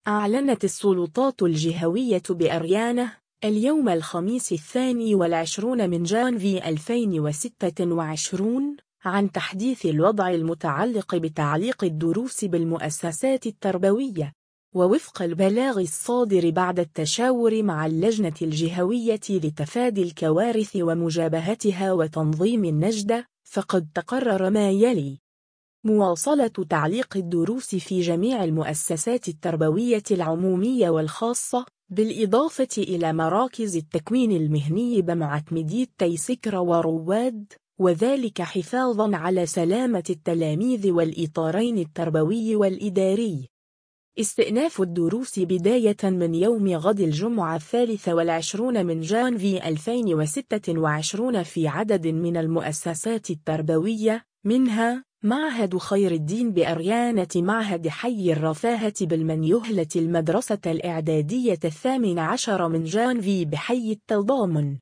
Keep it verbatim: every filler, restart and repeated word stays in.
أعلنت السلطات الجهوية بأريانة اليوم الخميس الثاني والعشرون من جانفي ألفين وستة وعشرين عن تحديث الوضع المتعلق بتعليق الدروس بالمؤسسات التربوية، ووفق البلاغ الصادر بعد التشاور مع اللجنة الجهوية لتفادي الكوارث ومجابهتها وتنظيم النجدة، فقد تقرر ما يلي: مواصلة تعليق الدروس في جميع المؤسسات التربوية العمومية والخاصة، بالإضافة إلى مراكز التكوين المهني بمعتمدي تيسكرة ورواد، وذلك حفاظاً على سلامة التلاميذ والإطارين التربوي والإداري. استئناف الدروس بداية من يوم غد الجمعة الثالث والعشرون من جانفي ألفين وستة وعشرين في عدد من المؤسسات التربوية، منها معهد خير الدين بأريانة، معهد حي الرفاهة بالمنيهلة، المدرسة الإعدادية الثامن عشر من جانفي بحي التضامن.